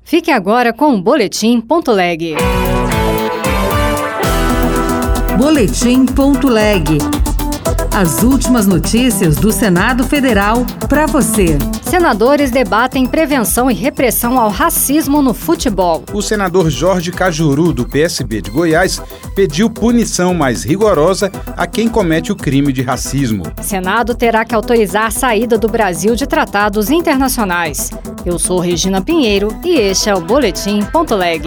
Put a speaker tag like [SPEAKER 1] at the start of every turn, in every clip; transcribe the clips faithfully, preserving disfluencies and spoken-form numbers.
[SPEAKER 1] Fique agora com o Boletim Ponto Leg.
[SPEAKER 2] Boletim Ponto Leg. As últimas notícias do Senado Federal para você.
[SPEAKER 1] Senadores debatem prevenção e repressão ao racismo no futebol.
[SPEAKER 3] O senador Jorge Cajuru, do P S B de Goiás, pediu punição mais rigorosa a quem comete o crime de racismo.
[SPEAKER 1] Senado terá que autorizar a saída do Brasil de tratados internacionais. Eu sou Regina Pinheiro e este é o Boletim Ponto Leg.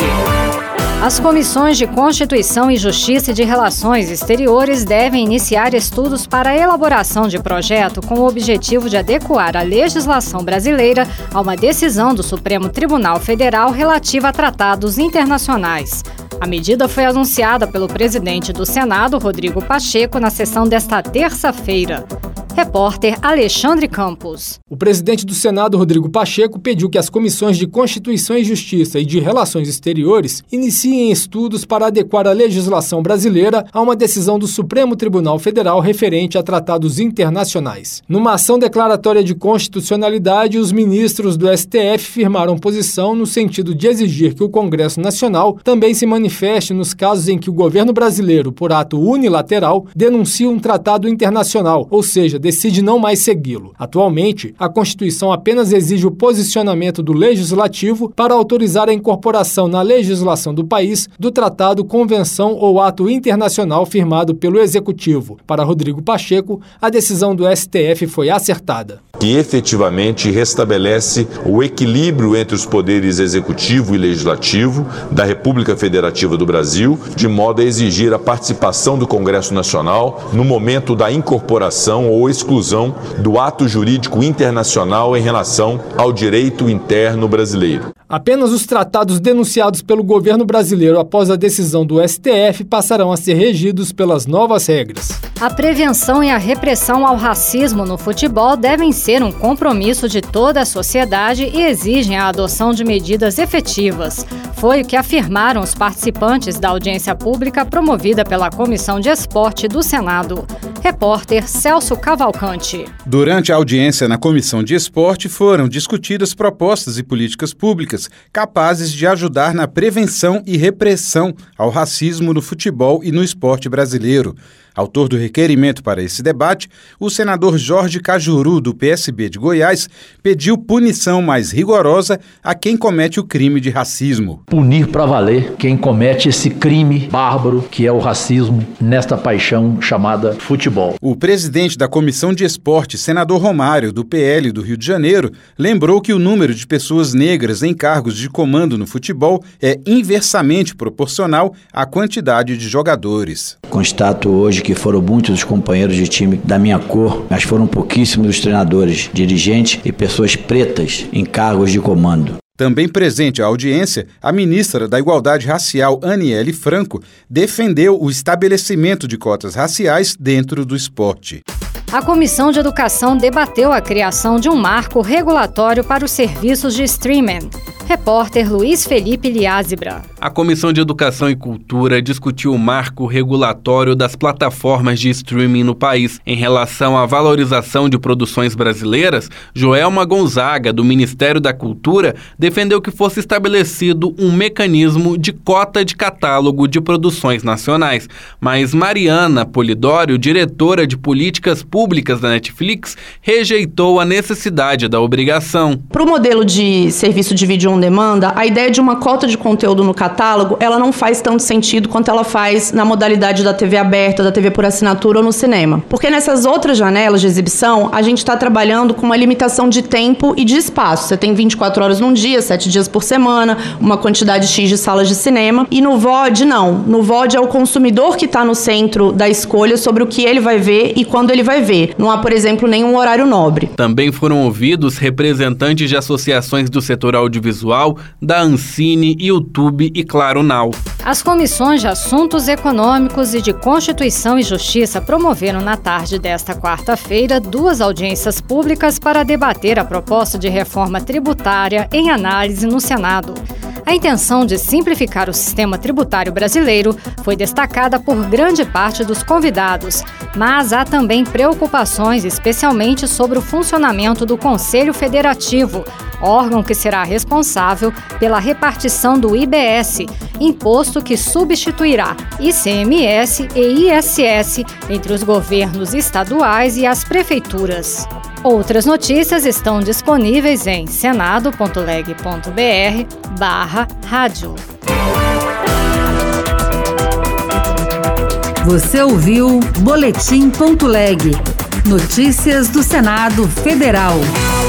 [SPEAKER 1] As comissões de Constituição e Justiça e de Relações Exteriores devem iniciar estudos para a elaboração de projeto com o objetivo de adequar a legislação brasileira a uma decisão do Supremo Tribunal Federal relativa a tratados internacionais. A medida foi anunciada pelo presidente do Senado, Rodrigo Pacheco, na sessão desta terça-feira. Repórter Alexandre Campos.
[SPEAKER 4] O presidente do Senado, Rodrigo Pacheco, pediu que as comissões de Constituição e Justiça e de Relações Exteriores iniciem estudos para adequar a legislação brasileira a uma decisão do Supremo Tribunal Federal referente a tratados internacionais. Numa ação declaratória de constitucionalidade, os ministros do S T F firmaram posição no sentido de exigir que o Congresso Nacional também se manifeste nos casos em que o governo brasileiro, por ato unilateral, denuncia um tratado internacional, ou seja, decide não mais segui-lo. Atualmente, a Constituição apenas exige o posicionamento do Legislativo para autorizar a incorporação na legislação do país do tratado, convenção ou ato internacional firmado pelo Executivo. Para Rodrigo Pacheco, a decisão do S T F foi acertada.
[SPEAKER 5] Que efetivamente restabelece o equilíbrio entre os poderes executivo e legislativo da República Federativa do Brasil, de modo a exigir a participação do Congresso Nacional no momento da incorporação ou exclusão do ato jurídico internacional em relação ao direito interno brasileiro.
[SPEAKER 4] Apenas os tratados denunciados pelo governo brasileiro após a decisão do S T F passarão a ser regidos pelas novas regras.
[SPEAKER 1] A prevenção e a repressão ao racismo no futebol devem ser um compromisso de toda a sociedade e exigem a adoção de medidas efetivas. Foi o que afirmaram os participantes da audiência pública promovida pela Comissão de Esporte do Senado. Repórter Celso Cavalcante.
[SPEAKER 3] Durante a audiência na Comissão de Esporte foram discutidas propostas e políticas públicas capazes de ajudar na prevenção e repressão ao racismo no futebol e no esporte brasileiro. Autor do requerimento para esse debate, o senador Jorge Cajuru, do P S B de Goiás, pediu punição mais rigorosa a quem comete o crime de racismo.
[SPEAKER 6] Punir para valer quem comete esse crime bárbaro que é o racismo nesta paixão chamada futebol.
[SPEAKER 3] O presidente da Comissão de Esporte, senador Romário, do P L do Rio de Janeiro, lembrou que o número de pessoas negras em cargos de comando no futebol é inversamente proporcional à quantidade de jogadores.
[SPEAKER 7] Constato hoje que foram muitos os companheiros de time da minha cor, mas foram pouquíssimos os treinadores, dirigentes e pessoas pretas em cargos de comando.
[SPEAKER 3] Também presente à audiência, a ministra da Igualdade Racial, Aniele Franco, defendeu o estabelecimento de cotas raciais dentro do esporte.
[SPEAKER 1] A Comissão de Educação debateu a criação de um marco regulatório para os serviços de streaming. Repórter Luiz Felipe Liázebra.
[SPEAKER 8] A Comissão de Educação e Cultura discutiu o marco regulatório das plataformas de streaming no país. Em relação à valorização de produções brasileiras, Joelma Gonzaga, do Ministério da Cultura, defendeu que fosse estabelecido um mecanismo de cota de catálogo de produções nacionais. Mas Mariana Polidório, diretora de políticas públicas da Netflix, rejeitou a necessidade da obrigação.
[SPEAKER 9] Para o modelo de serviço de vídeo on demanda, a ideia de uma cota de conteúdo no catálogo, ela não faz tanto sentido quanto ela faz na modalidade da T V aberta, da T V por assinatura ou no cinema. Porque nessas outras janelas de exibição, a gente está trabalhando com uma limitação de tempo e de espaço. Você tem vinte e quatro horas num dia, sete dias por semana, uma quantidade X de salas de cinema. E no V O D, não. No V O D é o consumidor que está no centro da escolha sobre o que ele vai ver e quando ele vai ver. Não há, por exemplo, nenhum horário nobre.
[SPEAKER 8] Também foram ouvidos representantes de associações do setor audiovisual, da Ancine, YouTube e Claro Now.
[SPEAKER 1] As comissões de Assuntos Econômicos e de Constituição e Justiça promoveram na tarde desta quarta-feira duas audiências públicas para debater a proposta de reforma tributária em análise no Senado. A intenção de simplificar o sistema tributário brasileiro foi destacada por grande parte dos convidados, mas há também preocupações, especialmente sobre o funcionamento do Conselho Federativo, órgão que será responsável pela repartição do I B S, imposto que substituirá I C M S e I S S entre os governos estaduais e as prefeituras. Outras notícias estão disponíveis em senado.leg.br barra rádio.
[SPEAKER 2] Você ouviu Boletim.leg. Notícias do Senado Federal.